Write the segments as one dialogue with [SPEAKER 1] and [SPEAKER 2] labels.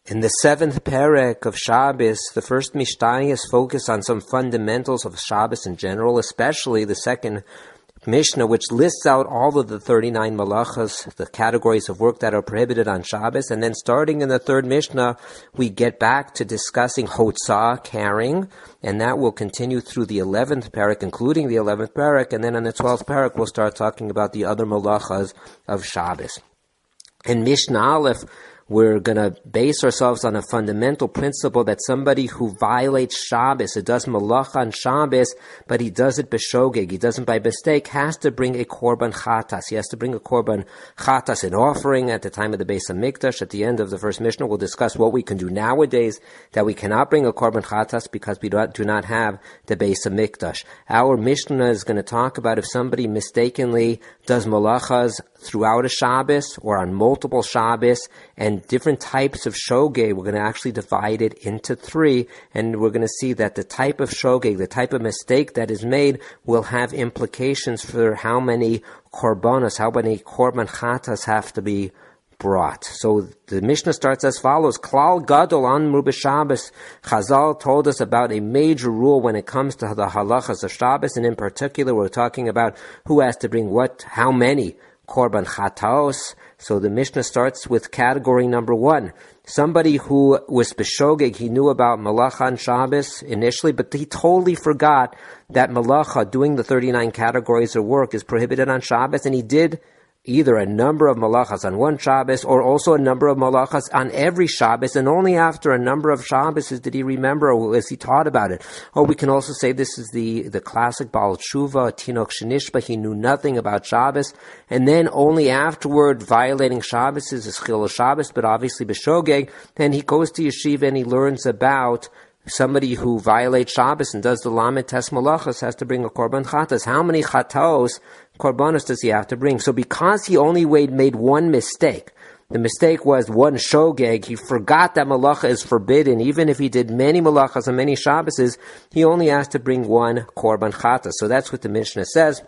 [SPEAKER 1] In the seventh perek of Shabbos, the first Mishnah is focused on some fundamentals of Shabbos in general, especially the second Mishnah, which lists out all of the 39 malachas, the categories of work that are prohibited on Shabbos. And then starting in the third Mishnah, we get back to discussing hotzah, carrying, and that will continue through the 11th perek, including the 11th perek. And then on the 12th perek, we'll start talking about the other malachas of Shabbos. In Mishnah Aleph, we're going to base ourselves on a fundamental principle that somebody who violates Shabbos, it does malacha on Shabbos, but he does it b'shogeg, he doesn't by mistake, has to bring a korban chatas. He has to bring a korban chatas, an offering at the time of the Beis HaMikdash. At the end of the first Mishnah, we'll discuss what we can do nowadays that we cannot bring a korban chatas because we do not have the Beis HaMikdash. Our Mishnah is going to talk about if somebody mistakenly does malachas throughout a Shabbos or on multiple Shabbos and different types of shogeg. We're going to actually divide it into three, and we're going to see that the type of shogeg, the type of mistake that is made, will have implications for how many korbanos, how many korban chatas have to be brought. So the Mishnah starts as follows: Klal gadol amru b'Shabbos. Chazal told us about a major rule when it comes to the halachas of Shabbos, and in particular, we're talking about who has to bring what, how many korban chataos. So the Mishnah starts with category number one. Somebody who was b'shogeg, he knew about malacha on Shabbos initially, but he totally forgot that malacha, doing the 39 categories of work, is prohibited on Shabbos, and he did either a number of malachas on one Shabbos or also a number of malachas on every Shabbos, and only after a number of Shabbos did he remember, or was he taught about it. Or we can also say this is the classic Baal Tshuva, Tinok Shenishba. He knew nothing about Shabbos, and then only afterward, violating Shabbos is Chilul Shabbos, but obviously b'shogeg, then he goes to yeshiva and he learns about somebody who violates Shabbos and does the Lamed Tes Malachos has to bring a korban chatas. How many chataos, korbanos, does he have to bring? So because he only made one mistake, the mistake was one shogeg, he forgot that malacha is forbidden. Even if he did many malachas and many Shabboses, he only has to bring one korban chatas. So that's what the Mishnah says.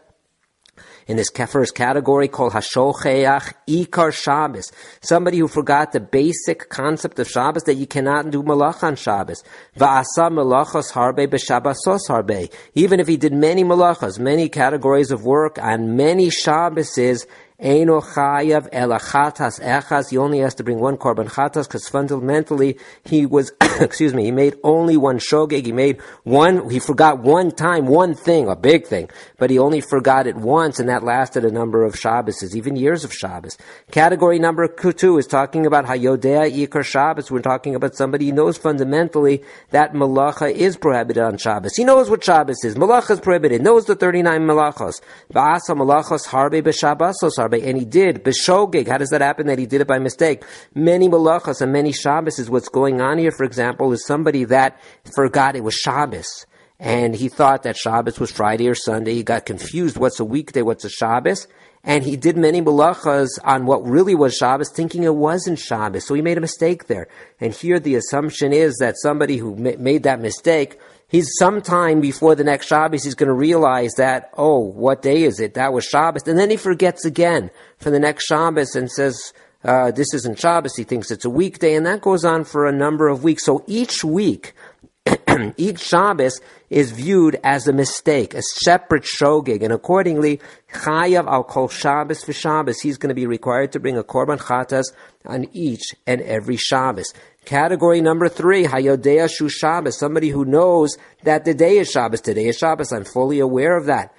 [SPEAKER 1] In this first category called Hashocheach Ikar Shabbos, somebody who forgot the basic concept of Shabbos that you cannot do malacha on Shabbos. Va'asa malachos harbe b'Shabbosos harbe. Even if he did many malachas, many categories of work on many Shabboses, Eino chayav ela chatas echas. He only has to bring one korban chatas because fundamentally he was, he made only one shogeg. He forgot one time, one thing, a big thing, but he only forgot it once, and that lasted a number of Shabbos, even years of Shabbos. Category number 2 is talking about hayodea ikar Shabbos. We're talking about somebody who knows fundamentally that malacha is prohibited on Shabbos. He knows what Shabbos is. Malacha is prohibited. Knows the 39 malachos. Va'asa malachos harbe b'Shabbosos harbe. And he did b'shogeg. How does that happen that he did it by mistake? Many malachas and many Shabbos is what's going on here. For example, is somebody that forgot it was Shabbos, and he thought that Shabbos was Friday or Sunday. He got confused. What's a weekday? What's a Shabbos? And he did many malachas on what really was Shabbos, thinking it wasn't Shabbos. So he made a mistake there. And here the assumption is that somebody who made that mistake, he's sometime before the next Shabbos, he's going to realize that, oh, what day is it? That was Shabbos. And then he forgets again for the next Shabbos and says, this isn't Shabbos. He thinks it's a weekday. And that goes on for a number of weeks. So each week, each Shabbos is viewed as a mistake, a separate shogeg, and accordingly, chayav al kol Shabbos for Shabbos, he's going to be required to bring a korban chatas on each and every Shabbos. Category number 3, hayodea shu Shabbos, somebody who knows that the day is Shabbos. Today is Shabbos. I'm fully aware of that.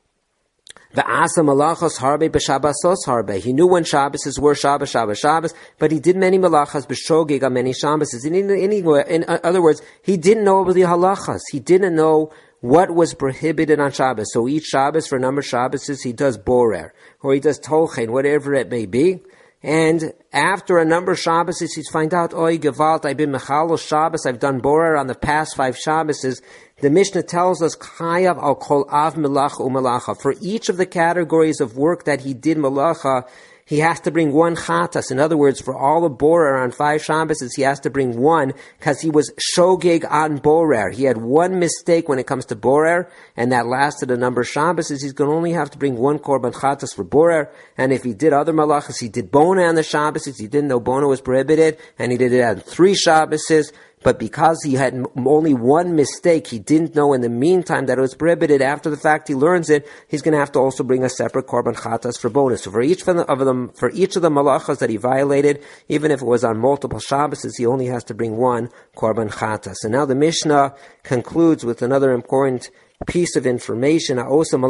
[SPEAKER 1] V'asa malachos harbe b'Shabbosos harbe. He knew when Shabbos were Shabbos, but he did many malachas b'shogeg on many Shabbos. In other words, he didn't know about the halachas. He didn't know what was prohibited on Shabbos. So each Shabbos, for a number of Shabbos, he does borer, or he does tolchen, whatever it may be. And after a number of Shabbos, he's find out, oi gewalt, I've been mechalo Shabbos, I've done borer on the past 5 Shabbos. The Mishnah tells us, chayav al kol av melacha umelacha. For each of the categories of work that he did melacha, he has to bring one chatas. In other words, for all of borer on 5 Shabbases, he has to bring one, because he was shogeg on borer. He had one mistake when it comes to borer, and that lasted a number of Shabbases. He's going to only have to bring one korban chatas for borer, and if he did other malachas, he did bona on the Shabbases, he didn't know bona was prohibited, and he did it on 3 Shabbases. But because he had only one mistake, he didn't know in the meantime that it was prohibited. After the fact, he learns it. He's going to have to also bring a separate korban chatas for bonus. So for each of the malachas that he violated, even if it was on multiple Shabbases, he only has to bring one korban chatas. And now the Mishnah concludes with another important piece of information. Following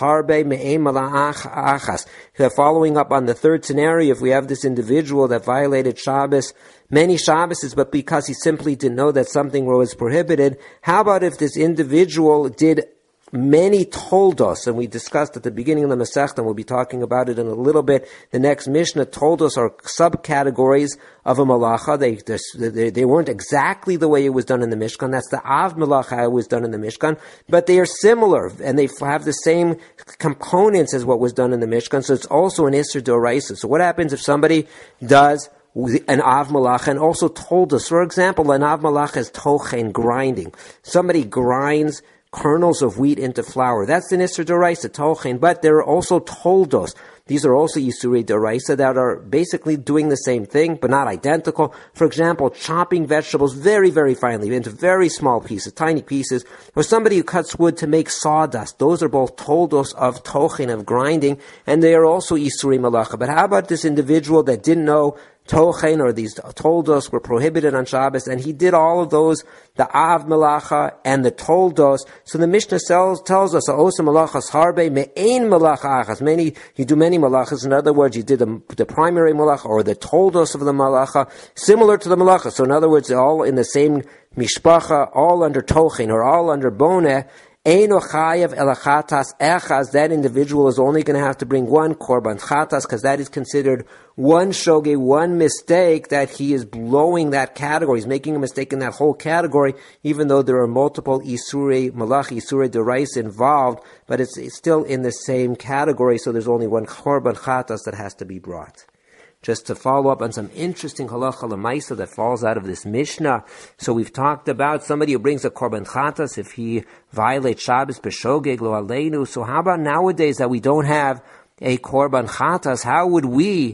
[SPEAKER 1] up on the third scenario, if we have this individual that violated Shabbos, many Shabbases, but because he simply didn't know that something was prohibited, how about if this individual did many toldos? And we discussed at the beginning of the Masechta, and we'll be talking about it in a little bit. The next Mishnah, toldos are subcategories of a malacha. They weren't exactly the way it was done in the Mishkan. That's the Av malacha it was done in the Mishkan, but they are similar, and they have the same components as what was done in the Mishkan, so it's also an Isser D'Oraisa. So what happens if somebody does an Av Malacha and also told us, for example, an Av Malacha is tochen, grinding. Somebody grinds kernels of wheat into flour. That's an Isser D'Oraisa, tochen, but there are also toldos. These are also Yisuri D'Oraisa that are basically doing the same thing, but not identical. For example, chopping vegetables very, very finely into very small pieces, tiny pieces, or somebody who cuts wood to make sawdust. Those are both toldos of tochen, of grinding, and they are also Yisuri Malacha. But how about this individual that didn't know tochen, or these toldos were prohibited on Shabbos, and he did all of those, the Av Malacha and the toldos. So the Mishnah tells us, Osa Malachas Harbe Me'ein Malacha Achas. You do many malachas. In other words, you did the primary malacha or the toldos of the malacha, similar to the malacha. So in other words, all in the same mishpacha, all under tochen or all under boneh. Eino chayav elachatas echaz. That individual is only going to have to bring one korban chatas, because that is considered one shoge, one mistake, that he is blowing that category. He's making a mistake in that whole category, even though there are multiple isurei malach, isurei d'oraisa involved, but it's still in the same category. So there's only one korban chatas that has to be brought. Just to follow up on some interesting halacha l'maisa that falls out of this Mishnah. So we've talked about somebody who brings a korban chatas if he violates Shabbos b'shogeg lo aleinu. So how about nowadays that we don't have a korban chatas? How would we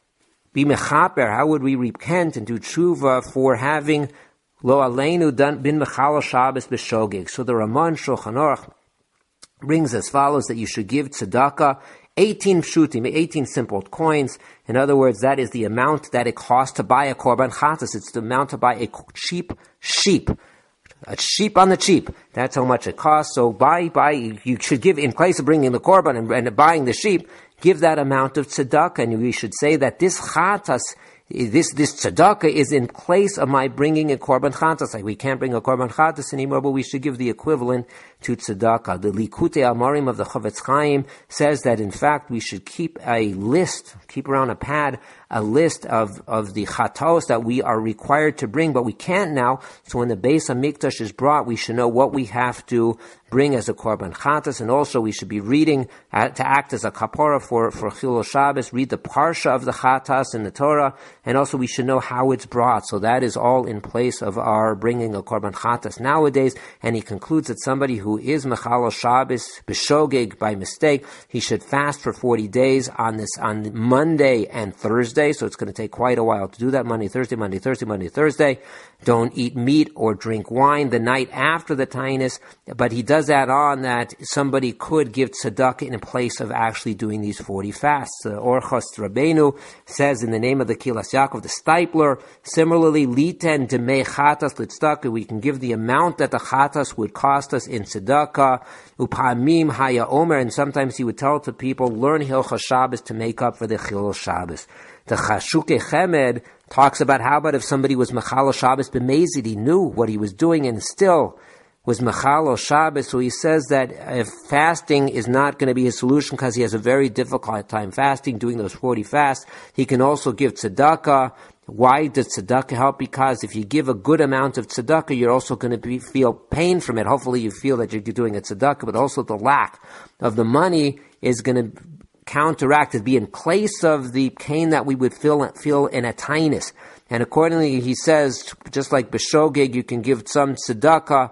[SPEAKER 1] be mechaper? How would we repent and do tshuva for having lo aleinu done bin mechal Shabbos b'shogeg? So the Raman Shulchan Aruch brings as follows, that you should give tzedakah 18 pshutim, 18 simple coins. In other words, that is the amount that it costs to buy a korban chatas. It's the amount to buy a cheap sheep. A sheep on the cheap. That's how much it costs. So you should give, in place of bringing the korban and buying the sheep, give that amount of tzedakah. And we should say that this chatas, this tzedakah is in place of my bringing a korban chatas. Like we can't bring a korban chatas anymore, but we should give the equivalent to tzedakah. The Likutei Amarim of the Chavetz Chaim says that in fact we should keep around a pad, a list of the chatos that we are required to bring, but we can't now. So when the Beis HaMikdash is brought, we should know what we have to bring as a korban chatas, and also we should be reading to act as a kapara for Chilul Shabbos, read the parsha of the chatas in the Torah, and also we should know how it's brought. So that is all in place of our bringing a korban chatas nowadays. And he concludes that somebody who is mechal Shabbos b'shogeg by mistake, he should fast for 40 days on Monday and Thursday. So it's going to take quite a while to do that. Monday, Thursday. Don't eat meat or drink wine the night after the tainus. But he does add on that somebody could give tzedakah in place of actually doing these 40 fasts. Orchos Rabbeinu says in the name of the Kilas Yaakov, the Stipler, similarly, liten demei chatas l'tzedakah, we can give the amount that the chatas would cost us in tzedakah. Upamim haya omer, and sometimes he would tell to people, learn Hilchos Shabbos to make up for the Chilul Shabbos. The Chashukei Chemed talks about how about if somebody was Mechal Shabbos b'mezid, he knew what he was doing and still was Mechal Shabbos. So he says that if fasting is not going to be his solution because he has a very difficult time fasting, doing those 40 fasts, he can also give tzedakah. Why does tzedakah help? Because if you give a good amount of tzedakah, you're also going to feel pain from it. Hopefully you feel that you're doing a tzedakah, but also the lack of the money is going to counteract, to be in place of the pain that we would feel in a tinus. And accordingly, he says, just like b'shogeg, you can give some tzedakah,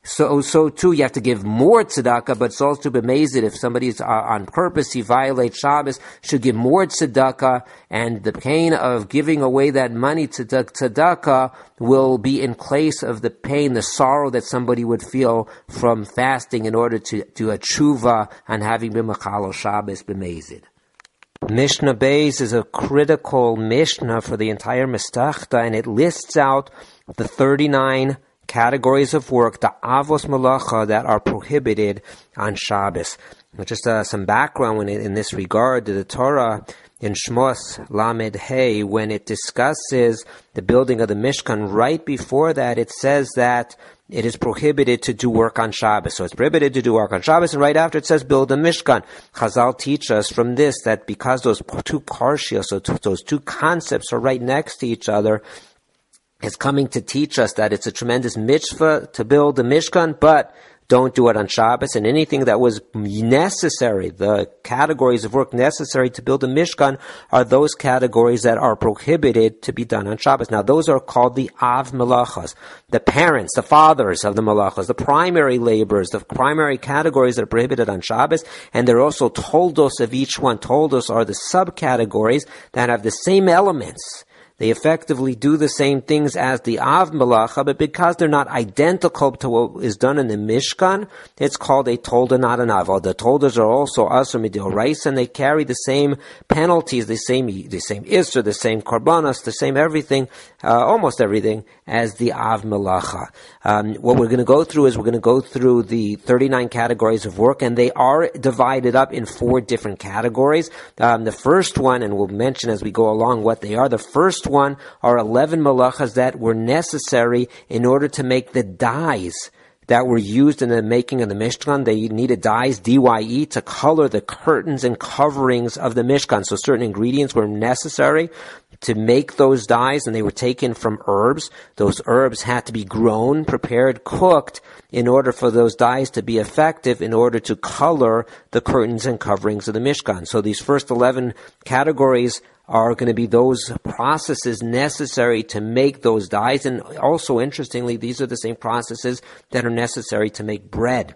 [SPEAKER 1] so too you have to give more tzedakah, but it's also b'mezid. If somebody's on purpose, he violates Shabbos, should give more tzedakah, and the pain of giving away that money to tzedakah will be in place of the pain, the sorrow that somebody would feel from fasting in order to do a tshuva and having been mechalel Shabbos b'mezid. Mishnah Beis is a critical Mishnah for the entire Mestachta, and it lists out the 39 categories of work, the avos malacha, that are prohibited on Shabbos. Just some background in this regard, the Torah in Shmos Lamed Hey, when it discusses the building of the Mishkan, right before that it says that it is prohibited to do work on Shabbos. So it's prohibited to do work on Shabbos, and right after it says build a Mishkan. Chazal teach us from this that because those two parshios, so those two concepts are right next to each other, it's coming to teach us that it's a tremendous mitzvah to build a Mishkan, but don't do it on Shabbos. And anything that was necessary, the categories of work necessary to build a Mishkan, are those categories that are prohibited to be done on Shabbos. Now, those are called the Av Melachas, the parents, the fathers of the Melachas, the primary laborers, the primary categories that are prohibited on Shabbos. And they're also toldos of each one. Toldos are the subcategories that have the same elements. They effectively do the same things as the Av Melacha, but because they're not identical to what is done in the Mishkan, it's called a Tolda, not an Av. The Toldas are also Asur Midoraisa, and they carry the same penalties, the same Isser, the same Korbanos, the same everything, almost everything, as the Av Melacha. What we're going to go through is we're going to go through the 39 categories of work, and they are divided up in 4 different categories. The first one, and we'll mention as we go along what they are, the first one are 11 malachas that were necessary in order to make the dyes that were used in the making of the Mishkan. They needed dyes, DYE, to color the curtains and coverings of the Mishkan. So certain ingredients were necessary to make those dyes, and they were taken from herbs. Those herbs had to be grown, prepared, cooked, in order for those dyes to be effective, in order to color the curtains and coverings of the Mishkan. So these first 11 categories are going to be those processes necessary to make those dyes. And also, interestingly, these are the same processes that are necessary to make bread.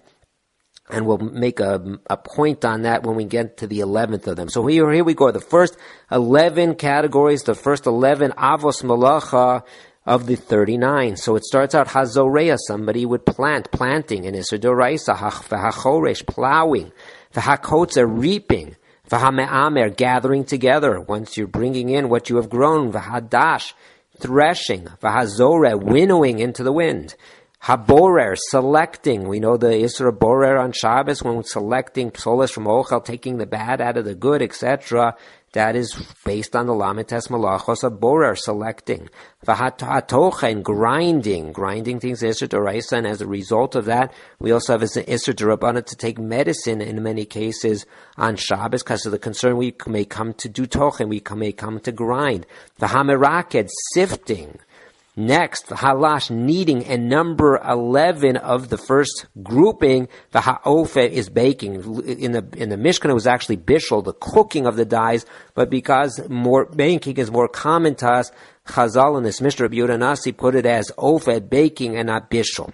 [SPEAKER 1] And we'll make a point on that when we get to the 11th of them. So here we go. The first 11 categories, the first 11 avos malacha of the 39. So it starts out hazoreya, somebody would planting, and Isser Doraisa, v'hachoresh, plowing, v'hakotza, reaping, v'hame'amer, gathering together. Once you're bringing in what you have grown, v'hadash, threshing, v'hazoreh, winnowing into the wind. Haborer, selecting. We know the Isra Borer on Shabbos when selecting psolas from Ochel, taking the bad out of the good, etc. That is based on the Lamites Malachos of Borer, selecting. V'hatochen, grinding things Isra Doraisa, and as a result of that, we also have an Isra Derabana to take medicine in many cases on Shabbos, because of the concern we may come to do tochen, we may come to grind. V'hameraked, sifting. Next, the halash, kneading, and number 11 of the first grouping, the ha'ofe, is baking. In the Mishkan, it was actually bishul, the cooking of the dyes, but because baking is more common to us, Chazal in this Mishnah, Rabbi Yehuda Nasi put it as ofed, baking, and not bishul.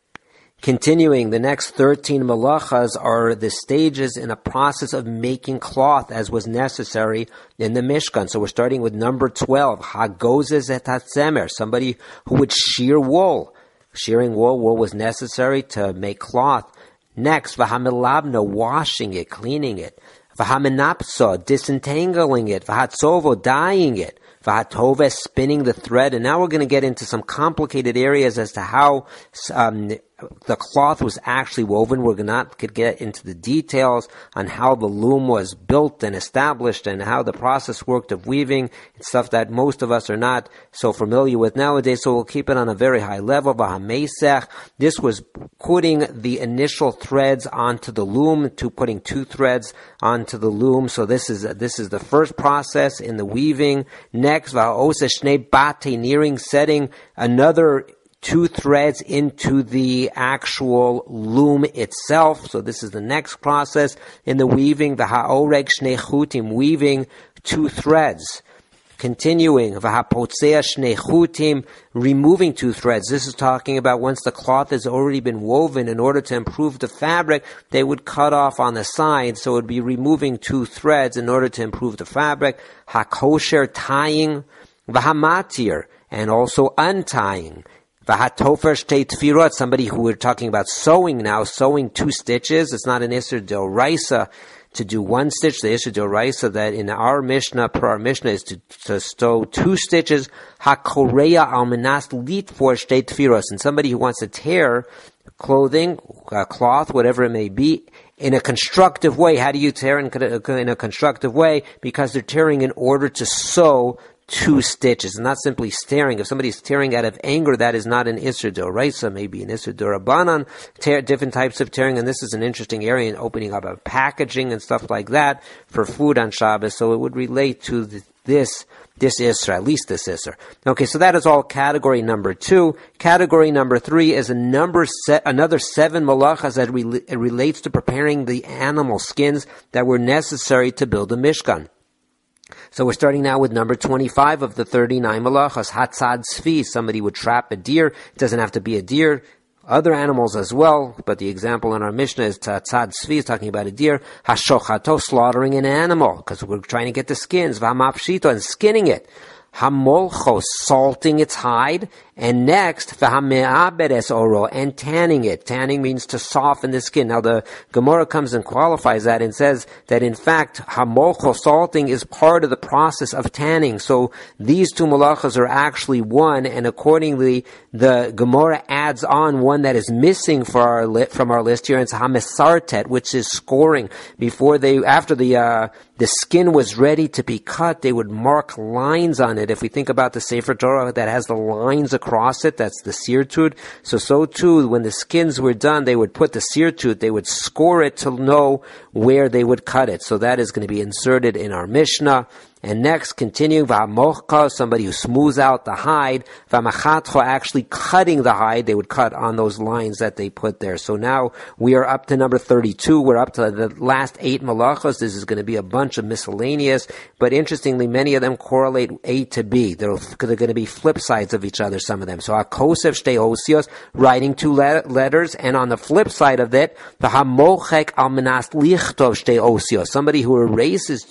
[SPEAKER 1] Continuing, the next 13 malachas are the stages in a process of making cloth, as was necessary in the Mishkan. So we're starting with number 12, hagozes et hatzemer, somebody who would shear wool. Shearing wool was necessary to make cloth. Next, v'hamelabno, washing it, cleaning it. V'hamenapso, disentangling it. V'hatzovo, dyeing it. V'hatove, spinning the thread. And now we're going to get into some complicated areas as to how the cloth was actually woven. We're not going to get into the details on how the loom was built and established and how the process worked of weaving. It's stuff that most of us are not so familiar with nowadays, so we'll keep it on a very high level. V'hamesech, this was putting the initial threads onto the loom, to putting 2 threads onto the loom. So this is the first process in the weaving. Next, v'ha'oseh shnei bate, nearing, setting another 2 threads into the actual loom itself. So this is the next process in the weaving, the ha'oreg shnei chutim, weaving 2 threads. Continuing, v'hapotzea shnei chutim, removing 2 threads. This is talking about once the cloth has already been woven, in order to improve the fabric, they would cut off on the sides, so it would be removing 2 threads in order to improve the fabric. Hakosher, tying, v'hamatir, and also untying. V'hatofer shtei tfirot, somebody who we're talking about sewing now, sewing 2 stitches. It's not an Isser D'Oraisa to do 1 stitch. The Isser D'Oraisa that in our Mishnah, per our Mishnah, is to sew 2 stitches. HaKorea al menas litfor shtei tfiros, and somebody who wants to tear clothing, cloth, whatever it may be, in a constructive way. How do you tear in a constructive way? Because they're tearing in order to sew 2 stitches, and not simply staring. If somebody's tearing out of anger, that is not an Isser D'Oraisa, maybe an Isser D'Orabanan, different types of tearing, and this is an interesting area in opening up of packaging and stuff like that for food on Shabbos, so it would relate to this Isser, at least this Isser. Okay, so that is all category number 2. Category number 3 is another 7 malachas that relates to preparing the animal skins that were necessary to build a Mishkan. So we're starting now with number 25 of the 39 malachas. Hatzad tzvi, somebody would trap a deer. It doesn't have to be a deer. Other animals as well, but the example in our Mishnah is Hatzad tzvi, is talking about a deer. Hashochato, slaughtering an animal, because we're trying to get the skins. V'hamapshito, and skinning it. Hamolcho, salting its hide. And next, v'hame'aberes oro, and tanning it. Tanning means to soften the skin. Now the Gemara comes and qualifies that and says that in fact, hamolcho, salting, is part of the process of tanning. So these 2 malachas are actually one, and accordingly, the Gemara adds on one that is missing from our list here, and it's hamesartet, which is scoring. After the skin was ready to be cut, they would mark lines on it. If we think about the Sefer Torah that has the lines across it, that's the sirtut. So too, when the skins were done, they would put the sirtut, they would score it to know where they would cut it. So that is going to be inserted in our Mishnah. And next, continuing, v'hamochka, somebody who smooths out the hide, v'hamachatcha, actually cutting the hide, they would cut on those lines that they put there. So now we are up to number 32. We're up to the last 8 malachos. This is going to be a bunch of miscellaneous, but interestingly, many of them correlate A to B. They're going to be flip sides of each other, some of them. So hakosev shtei osios, writing 2 letters, and on the flip side of it, v'hamochek al menas lichtov shtei osios, somebody who erases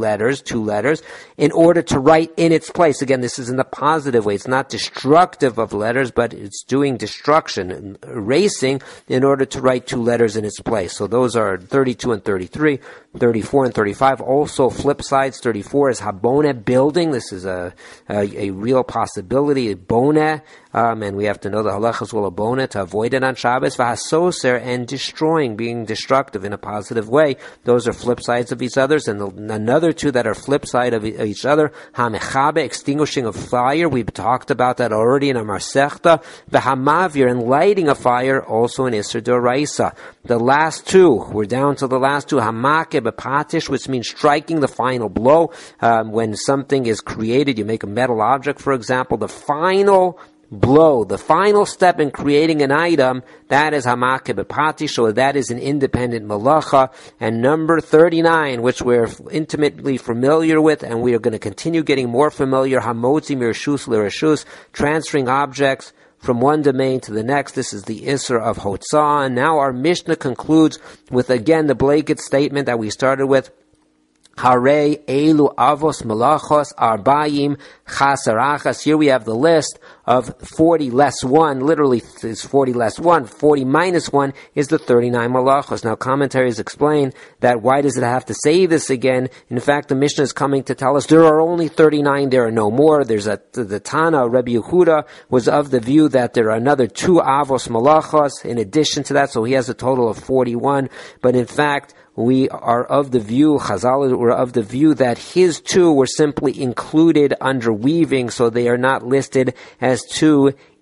[SPEAKER 1] 2 letters, in order to write in its place. Again, this is in the positive way. It's not destructive of letters, but it's doing destruction, erasing, in order to write 2 letters in its place. So those are 32 and 33, 34 and 35. Also flip sides. 34 is habone, building. This is a real possibility. Bone, and we have to know the halachas will abona to avoid it on Shabbos. V'hasoser, and destroying, being destructive in a positive way. Those are flip sides of each other. And another 2 that are flip side of each other. Hamechabe, extinguishing of fire. We've talked about that already in our Masechta. V'hamavir, and lighting a fire, also in Isser D'Oraisa. The last 2, we're down to the last 2. Hamake bepatish, which means striking the final blow. When something is created, you make a metal object, for example, the final blow, the final step in creating an item, that is hamake bepatish, so that is an independent malacha. And number 39, which we're intimately familiar with, and we are going to continue getting more familiar, hamotzi mirshus l'reshus, transferring objects from one domain to the next. This is the Isser of Hotzah. And now our Mishnah concludes with, again, the blanket statement that we started with. Hare elu avos malachos arbayim chasarachas. Here we have the list of 40 less 1. Literally, it's 40 less 1. 40 minus 1 is the 39 malachos. Now, commentaries explain that why does it have to say this again? In fact, the Mishnah is coming to tell us there are only 39, there are no more. There's the Tana, Rabbi Yehuda, was of the view that there are another 2 avos malachos in addition to that, so he has a total of 41. But in fact, we are of the view, Chazal were of the view that his 2 were simply included under weaving, so they are not listed as 2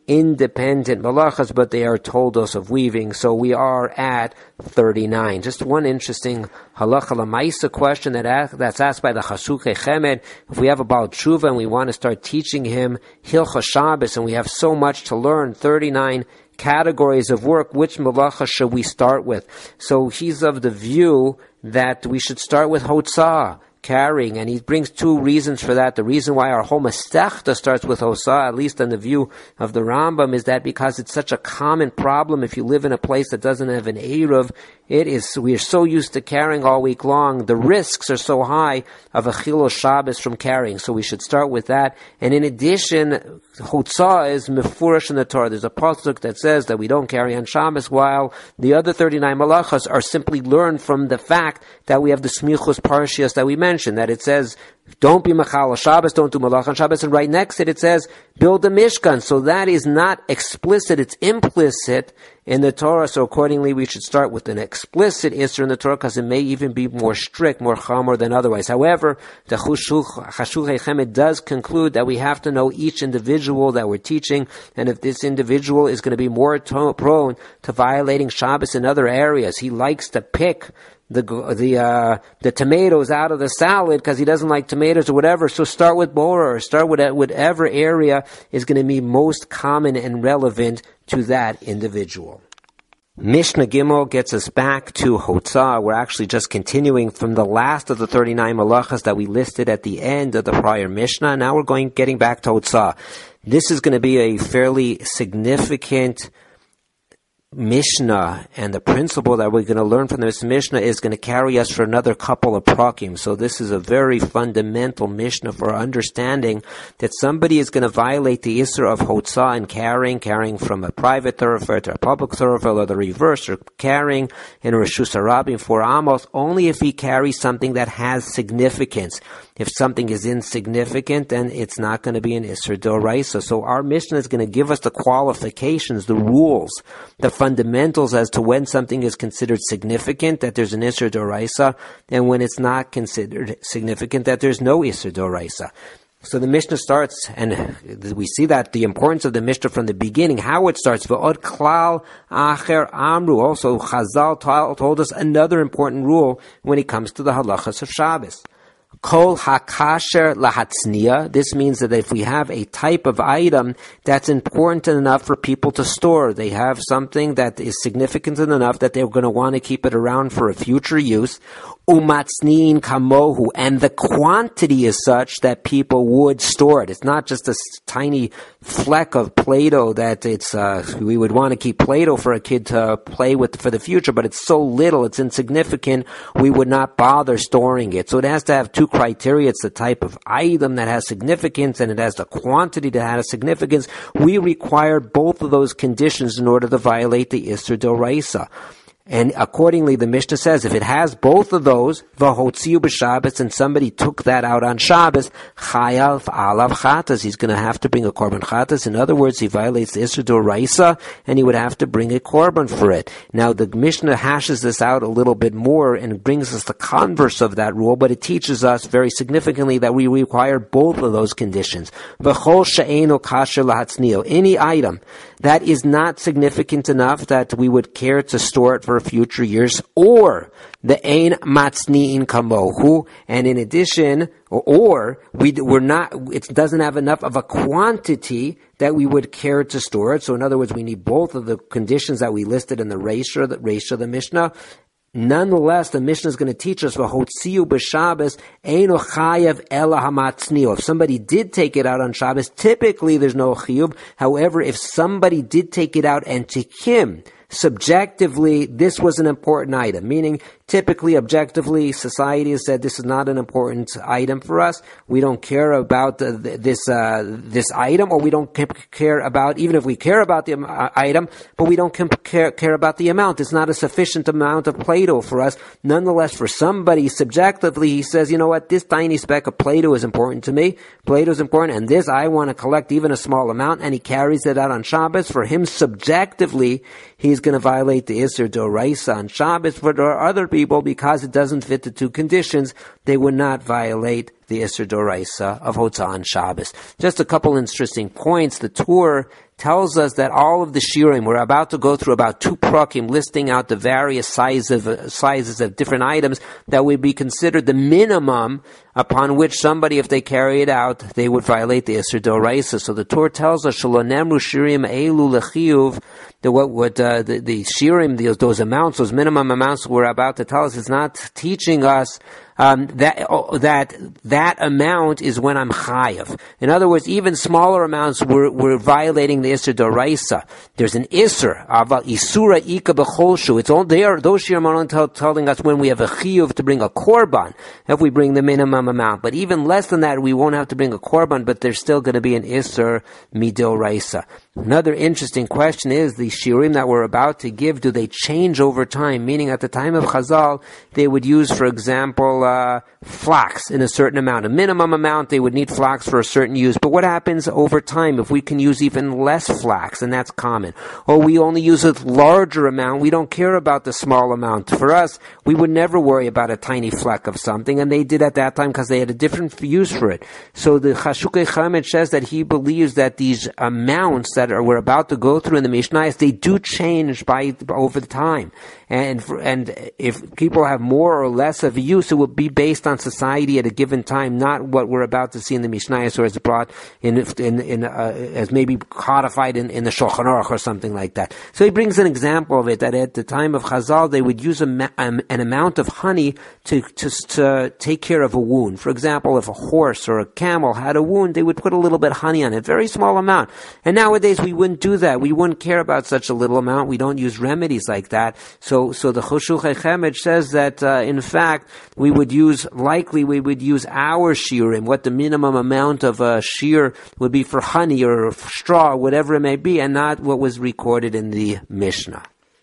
[SPEAKER 1] independent malachas, but they are toldos of weaving. So we are at 39. Just one interesting halacha lamaisa question that's asked by the Chasukei Chemed. If we have a Baal Tshuva and we want to start teaching him Hilchos Shabbos, and we have so much to learn, 39 categories of work, which malacha should we start with? So he's of the view that we should start with hotzah, carrying, and he brings two reasons for that. The reason why our whole Masechta starts with hotzah, at least in the view of the Rambam, is that because it's such a common problem. If you live in a place that doesn't have an Eruv, we are so used to carrying all week long. The risks are so high of a Chilul Shabbos from carrying. So we should start with that. And in addition, Hotzah is mefurish in the Torah. There's a pasuk that says that we don't carry on Shabbos, while the other 39 malachas are simply learned from the fact that we have the Smichus Parshias that we mentioned, that it says, don't be Machal Shabbos, don't do Malach on Shabbos, and right next to it says, build a Mishkan. So that is not explicit, it's implicit in the Torah. So accordingly, we should start with an explicit Isser in the Torah, because it may even be more strict, more chamor than otherwise. However, the Chasukei Chemed does conclude that we have to know each individual that we're teaching, and if this individual is going to be more prone to violating Shabbos in other areas, he likes to pick the tomatoes out of the salad because he doesn't like tomatoes or whatever. So start with Bora, or start with whatever area is going to be most common and relevant to that individual. Mishnah Gimel gets us back to Hotzah. We're actually just continuing from the last of the 39 malachas that we listed at the end of the prior Mishnah. Now we're getting back to Hotzah. This is going to be a fairly significant Mishnah, and the principle that we're going to learn from this Mishnah is going to carry us for another couple of prakim. So this is a very fundamental Mishnah for understanding that somebody is going to violate the Isser of Hotzah and carrying from a private thoroughfare to a public thoroughfare, or the reverse, or carrying in Reshus HaRabim for Amos, only if he carries something that has significance. If something is insignificant, then it's not going to be an Isser D'Oraisa. So our Mishnah is going to give us the qualifications, the rules, the fundamentals as to when something is considered significant, that there's an Isser D'Oraisa, and when it's not considered significant, that there's no Isser D'Oraisa. So the Mishnah starts, and we see that the importance of the Mishnah from the beginning, how it starts. V'od klal acher amru. Also, Chazal told us another important rule when it comes to the halachas of Shabbos. Kol hakasher lahatzniya. This means that if we have a type of item that's important enough for people to store, they have something that is significant enough that they're going to want to keep it around for a future use, umatzniin kamohu, and the quantity is such that people would store it. It's not just a tiny fleck of Play-Doh that we would want to keep Play-Doh for a kid to play with for the future, but it's so little, it's insignificant, we would not bother storing it. So it has to have two criteria. It's the type of item that has significance, and it has the quantity that has significance. We require both of those conditions in order to violate the Isser D'Oraisa. And accordingly, the Mishnah says, if it has both of those, v'hotziu b'Shabbos, and somebody took that out on Shabbos, chayav alav chatas, he's going to have to bring a korban chatas. In other words, he violates the Isser D'Oraisa, and he would have to bring a korban for it. Now, the Mishnah hashes this out a little bit more and brings us the converse of that rule, but it teaches us very significantly that we require both of those conditions. V'chol she'eino kasher lahatzniyo, any item that is not significant enough that we would care to store it for future years, or the ein matzniin kamohu, and in addition, it doesn't have enough of a quantity that we would care to store it. So in other words, we need both of the conditions that we listed in the Reisha of the Mishnah. Nonetheless, the Mishnah is going to teach us, v'hotziu b'Shabbos eino chayav ela hamatzniu. If somebody did take it out on Shabbos, typically there's no chiyuv. However, if somebody did take it out and tikim, subjectively, this was an important item, meaning typically, objectively, society has said this is not an important item for us. We don't care about this item, or we don't care about, even if we care about the item, but we don't care about the amount. It's not a sufficient amount of Play-Doh for us. Nonetheless, for somebody, subjectively, he says, you know what, this tiny speck of Play-Doh is important to me. Play-Doh is important, and this, I want to collect even a small amount, and he carries it out on Shabbos. For him, subjectively, he's going to violate the Isser D'Oraisa on Shabbos. For there are other people, because it doesn't fit the two conditions, they would not violate the Isser D'Oraisa of Hotzah on Shabbos. Just a couple interesting points. The Tur tells us that all of the shirim, we're about to go through about 2 prakim listing out the various sizes of different items that would be considered the minimum upon which somebody, if they carry it out, they would violate the Isser D'Oraisa. So the Torah tells us, Shalonemru shirim elu lechiyuv, the shirim, those amounts, those minimum amounts we're about to tell us, is not teaching us that amount is when I'm chayav. In other words, even smaller amounts we're violating the Isser D'Oraisa. There's an Isser, aval Isura Ika B'cholshu. It's all there. Those shirim are only telling us when we have a chiyuv to bring a korban, if we bring the minimum amount. But even less than that, we won't have to bring a korban, but there's still going to be an Isser Midoraisa. Another interesting question is, the shirim that we're about to give, do they change over time? Meaning, at the time of Chazal, they would use, for example, flax in a certain amount. A minimum amount, they would need flax for a certain use. But what happens over time if we can use even less flax, and that's common? Or we only use a larger amount, we don't care about the small amount. For us, we would never worry about a tiny fleck of something, and they did at that time because they had a different use for it. So the Chashukei Chamed says that he believes that these amounts that we're about to go through in the Mishnayos, they do change over the time. And if people have more or less of a use, it will be based on society at a given time, not what we're about to see in the Mishnayos, or as brought as maybe codified in the Shulchan Aruch or something like that. So he brings an example of it, that at the time of Chazal, they would use an amount of honey to take care of a wound. For example, if a horse or a camel had a wound, they would put a little bit of honey on it, very small amount. And nowadays we wouldn't do that. We wouldn't care about such a little amount. We don't use remedies like that. So the Chashukei Chamed says that in fact we would use our shirim, what the minimum amount of a shir would be for honey or straw, whatever it may be, and not what was recorded in the Mishnah.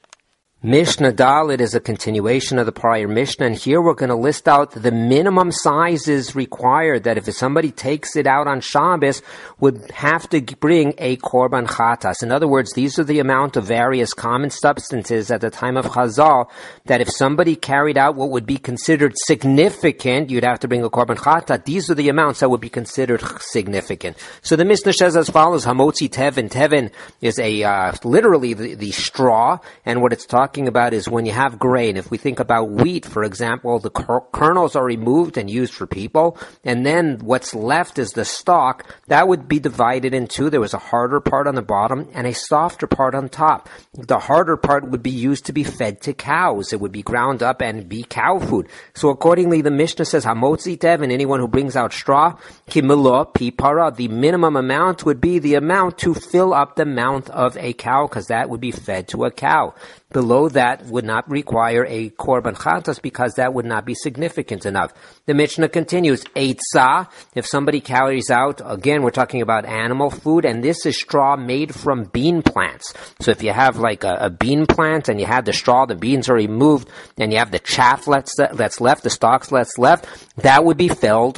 [SPEAKER 1] Mishnah Dalet is a continuation of the prior Mishnah, and here we're going to list out the minimum sizes required, that if somebody takes it out on Shabbos, would have to bring a korban chatas. In other words, these are the amount of various common substances at the time of Chazal, that if somebody carried out what would be considered significant, you'd have to bring a korban chatas. These are the amounts that would be considered significant. So the Mishnah says as follows, Hamotzi Tevin. Tevin is literally the straw, and what it's talking about is when you have grain. If we think about wheat, for example, the kernels are removed and used for people, and then what's left is the stalk. That would be divided in two. There was a harder part on the bottom and a softer part on top. The harder part would be used to be fed to cows. It would be ground up and be cow food. So accordingly, the Mishnah says, Hamotzi Tevin, anyone who brings out straw, Kimilo pi para, the minimum amount would be the amount to fill up the mouth of a cow, because that would be fed to a cow. Below that would not require a korban chatas, because that would not be significant enough. The Mishnah continues, Eitzah, if somebody carries out, again, we're talking about animal food, and this is straw made from bean plants. So if you have like a bean plant and you have the straw, the beans are removed, and you have the chaff that's left, the stalks that's left, that would be fed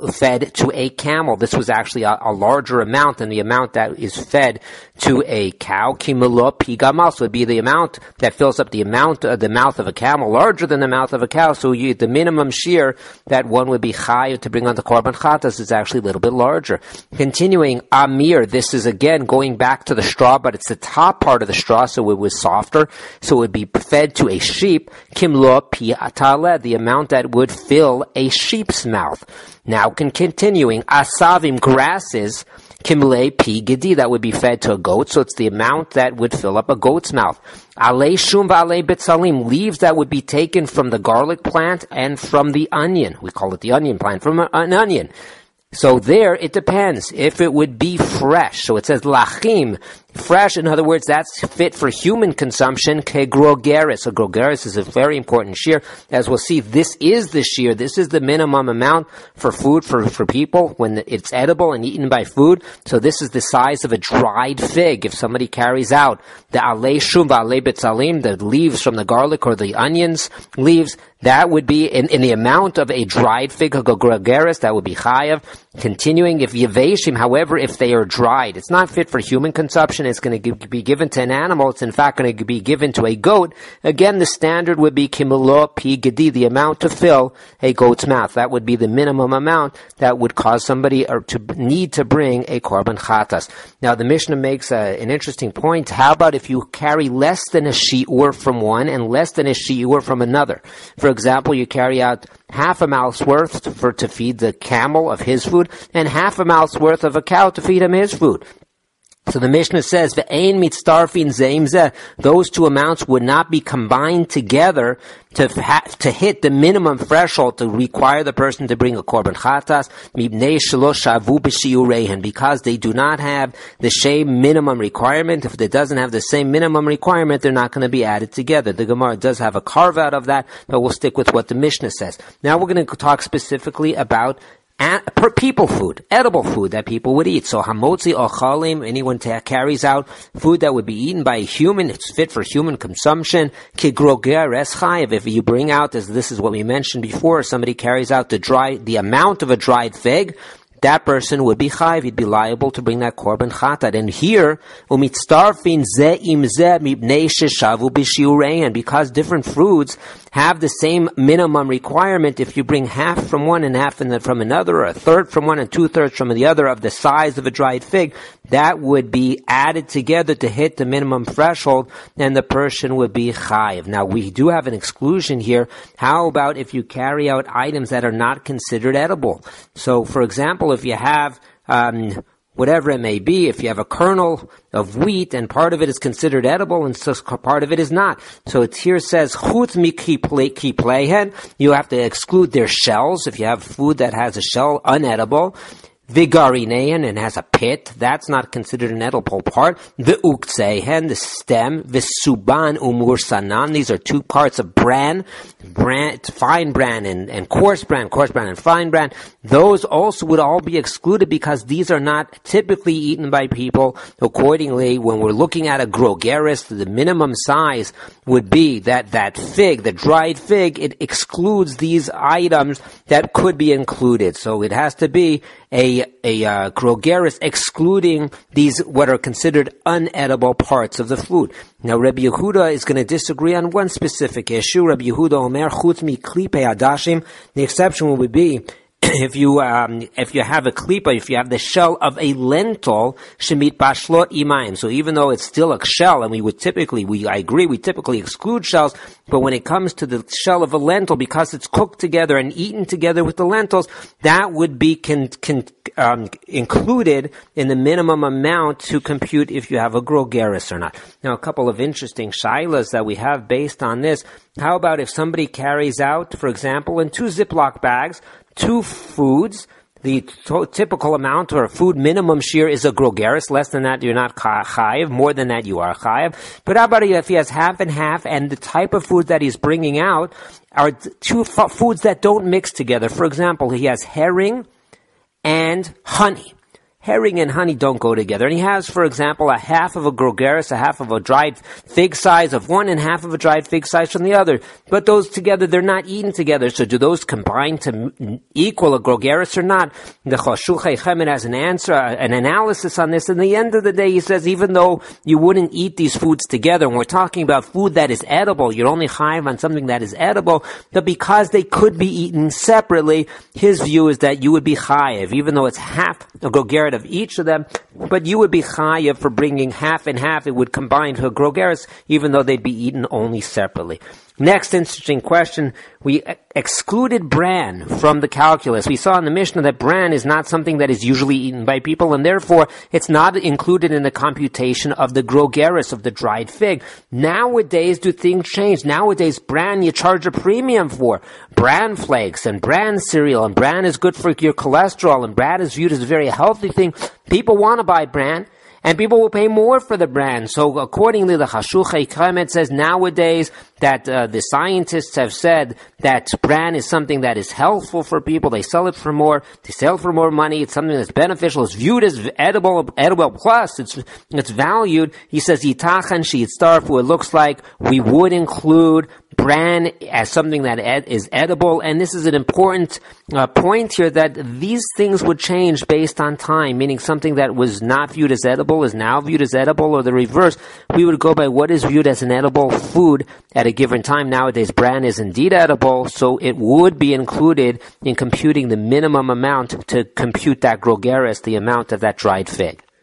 [SPEAKER 1] to a camel. This was actually a larger amount than the amount that is fed to a cow. Kimelo pigamal, so would be the amount that fills up the mouth of a camel, larger than the mouth of a cow. So the minimum shear that one would be chayav to bring on the korban chatas is actually a little bit larger. Continuing, amir, this is again going back to the straw, but it's the top part of the straw, so it was softer. So it would be fed to a sheep. Kimlo pi atale, the amount that would fill a sheep's mouth. Now continuing, asavim, grasses, Kimle pi gedi, that would be fed to a goat, so it's the amount that would fill up a goat's mouth. Ale shum v'ale betzalim, leaves that would be taken from the garlic plant and from the onion. We call it the onion plant, from an onion. So there, it depends if it would be fresh. So it says lachim, fresh, in other words, that's fit for human consumption. Kegrogeris. So grogeris is a very important shear. As we'll see, this is the shear. This is the minimum amount for food for people when it's edible and eaten by food. So this is the size of a dried fig. If somebody carries out the alei shum v'alei betzalim, the leaves from the garlic or the onions leaves, that would be in the amount of a dried fig, grogeris, that would be chayav. Continuing, if yeveshim, however, if they are dried, it's not fit for human consumption. consumption is going to be given to an animal, it's in fact going to be given to a goat, again, the standard would be kimelo pi gedi, the amount to fill a goat's mouth. That would be the minimum amount that would cause somebody to need to bring a korban chatas. Now, the Mishnah makes an interesting point. How about if you carry less than a shi'ur from one and less than a shi'ur from another? For example, you carry out half a mouth's worth to feed the camel of his food, and half a mouth's worth of a cow to feed him his food. So the Mishnah says, "Ve'ein mitztarfin zeim zeh." Those two amounts would not be combined together to hit the minimum threshold to require the person to bring a korban chatas, mibnei shelo shavu b'shiurehen, because they do not have the same minimum requirement. If it doesn't have the same minimum requirement, they're not going to be added together. The Gemara does have a carve out of that, but we'll stick with what the Mishnah says. Now we're going to talk specifically about per people food, edible food that people would eat. So hamotzi ochalim, anyone carries out food that would be eaten by a human, it's fit for human consumption. Kigroger eschayev, if you bring out, as this is what we mentioned before, somebody carries out the amount of a dried fig, that person would be chayiv, he'd be liable to bring that korban chatat. And here, umitztarfin ze im ze mibnei sheshavu b'shiurein, because different fruits have the same minimum requirement. If you bring half from one and half from another, or a third from one and 2/3 from the other of the size of a dried fig, that would be added together to hit the minimum threshold, and the person would be chayiv. Now, we do have an exclusion here. How about if you carry out items that are not considered edible? So, for example, if you have whatever it may be, if you have a kernel of wheat and part of it is considered edible and part of it is not. So it here says, chutz mi kiplehen, you have to exclude their shells. If you have food that has a shell, unedible. Vigarinean, and has a pit, that's not considered an edible part. The uktsehen, the stem. Visuban umursanan, these are two parts of bran, fine bran and coarse bran and fine bran. Those also would all be excluded because these are not typically eaten by people. Accordingly, when we're looking at a grogeris, the minimum size would be that fig, the dried fig, it excludes these items that could be included. So it has to be a grogeris excluding these what are considered unedible parts of the food. Now, Rabbi Yehuda is going to disagree on one specific issue. Rabbi Yehuda omer chutz mi klipe adashim. The exception would be if you have a klipa, if you have the shell of a lentil, shemit bashlo imayim. So even though it's still a shell, and we typically exclude shells, but when it comes to the shell of a lentil, because it's cooked together and eaten together with the lentils, that would be included in the minimum amount to compute if you have a grogeris or not. Now, a couple of interesting shailas that we have based on this. How about if somebody carries out, for example, in 2 Ziploc bags, 2 foods, the typical amount or food minimum shear is a grogeris. Less than that, you're not chayiv. More than that, you are chayiv. But how about if he has half and half, and the type of food that he's bringing out are 2 foods that don't mix together? For example, he has herring and honey. Herring and honey don't go together. And he has, for example, a half of a grogeris, a half of a dried fig size of one and half of a dried fig size from the other. But those together, they're not eaten together. So do those combine to equal a grogeris or not? The Choshuch HaChemed has an answer, an analysis on this. In the end of the day, he says, even though you wouldn't eat these foods together, and we're talking about food that is edible, you're only chayiv on something that is edible, but because they could be eaten separately, his view is that you would be chayiv, even though it's half a grogeris of each of them, but you would be chayiv for bringing half and half. It would combine to a grogeris, even though they'd be eaten only separately. Next interesting question, we excluded bran from the calculus. We saw in the Mishnah that bran is not something that is usually eaten by people, and therefore it's not included in the computation of the grogeris, of the dried fig. Nowadays, do things change? Nowadays, bran you charge a premium for. Bran flakes and bran cereal, and bran is good for your cholesterol, and bran is viewed as a very healthy thing. People want to buy bran, and people will pay more for the bran. So accordingly, the Choshuch HaChemed says nowadays that the scientists have said that bran is something that is helpful for people. They sell it for more. They sell it for more money. It's something that's beneficial. It's viewed as edible plus. It's valued. He says, Yitachan sheyitztarfu. It looks like we would include bran as something that is edible. And this is an important point here, that these things would change based on time, meaning something that was not viewed as edible is now viewed as edible, or the reverse. We would go by what is viewed as an edible food at a given time. Nowadays, bran is indeed edible, so it would be included in computing the minimum amount to compute that grogeres, the amount of that dried fig.